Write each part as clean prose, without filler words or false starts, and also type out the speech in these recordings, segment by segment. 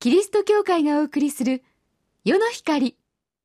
キリスト教会がお送りする夜の光。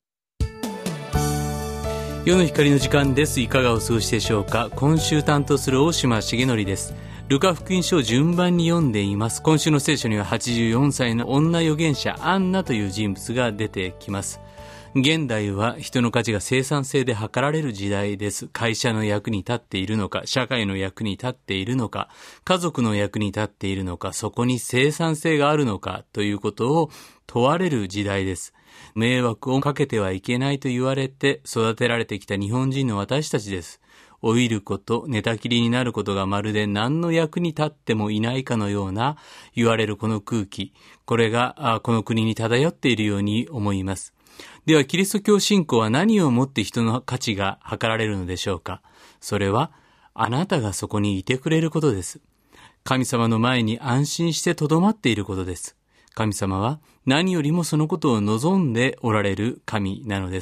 夜の光の時間です。いかがお過ごしでしょうか。今週担当する大島重則です。ルカ福音書を順番に読んでいます。今週の聖書には84歳の女預言者アンナという人物が出てきます。現代は人の価値が生産性で測られる時代です。会社の役に立っているのか、社会の役に立っているのか、家族の役に立っているのか、そこに生産性があるのかということを問われる時代です。迷惑をかけてはいけないと言われて育てられてきた日本人の私たちです。老いること、寝たきりになることがまるで何の役に立ってもいないかのような言われるこの空気、これがこの国に漂っているように思います。ではキリスト教信仰は何をもって人の価値が測られるのでしょうか。それはあなたがそこにいてくれることです。神様の前に安心してとどまっていることです。神様は何よりもそのことを望んでおられる神なのです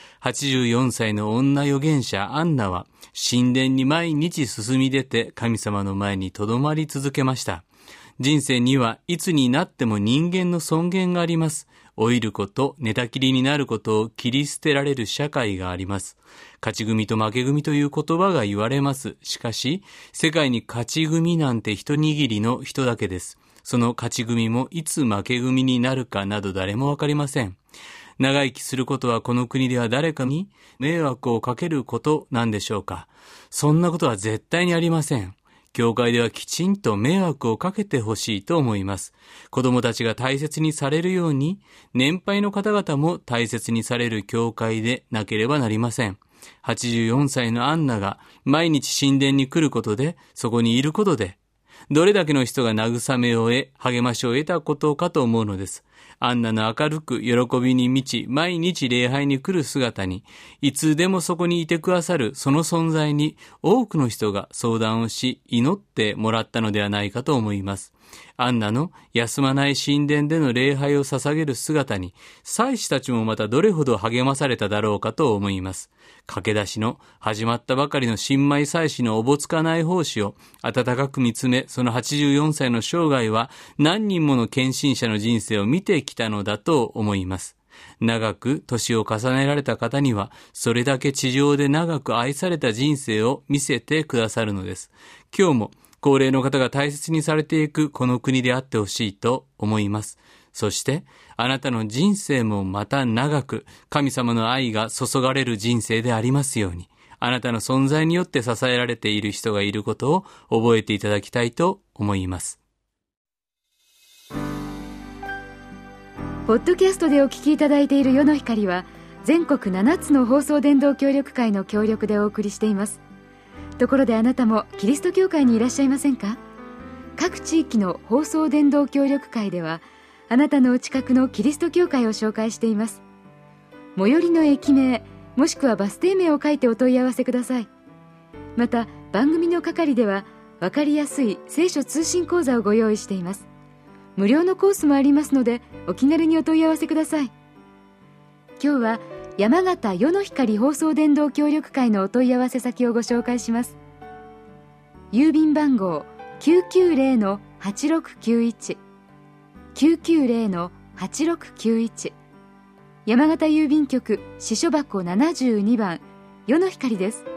。84歳の女預言者アンナは神殿に毎日進み出て神様の前にとどまり続けました。人生にはいつになっても人間の尊厳があります。老いること、寝たきりになることを切り捨てられる社会があります。勝ち組と負け組という言葉が言われます。しかし、世界に勝ち組なんて一握りの人だけです。その勝ち組もいつ負け組になるかなど誰もわかりません。長生きすることはこの国では誰かに迷惑をかけることなんでしょうか。そんなことは絶対にありません。教会ではきちんと迷惑をかけてほしいと思います。子供たちが大切にされるように、年配の方々も大切にされる教会でなければなりません。84歳のアンナが毎日神殿に来ることで、そこにいることで、どれだけの人が慰めを得、励ましを得たことかと思うのです。アンナの明るく喜びに満ち、毎日礼拝に来る姿に、いつでもそこにいてくださるその存在に多くの人が相談をし、祈ってもらったのではないかと思います。アンナの休まない神殿での礼拝を捧げる姿に、祭司たちもまたどれほど励まされただろうかと思います。駆け出しの始まったばかりの新米祭司のおぼつかない奉仕を温かく見つめ、その84歳の生涯は何人もの献身者の人生を見てきたのだと思います。長く年を重ねられた方には、それだけ地上で長く愛された人生を見せてくださるのです。今日も高齢の方が大切にされていくこの国であってほしいと思います。そしてあなたの人生もまた長く神様の愛が注がれる人生でありますように、あなたの存在によって支えられている人がいることを覚えていただきたいと思います。 ポッドキャストでお聞きいただいている夜の光は、全国7つの放送伝道協力会の協力でお送りしています。ところであなたもキリスト教会にいらっしゃいませんか？各地域の放送伝道協力会では、あなたのお近くのキリスト教会を紹介しています。最寄りの駅名、もしくはバス停名を書いてお問い合わせください。また番組の係では分かりやすい聖書通信講座をご用意しています。無料のコースもありますので、お気軽にお問い合わせください。今日は山形夜の光放送伝道協力会のお問い合わせ先をご紹介します。郵便番号 990-8691 990-8691、 山形郵便局支所箱72番夜の光です。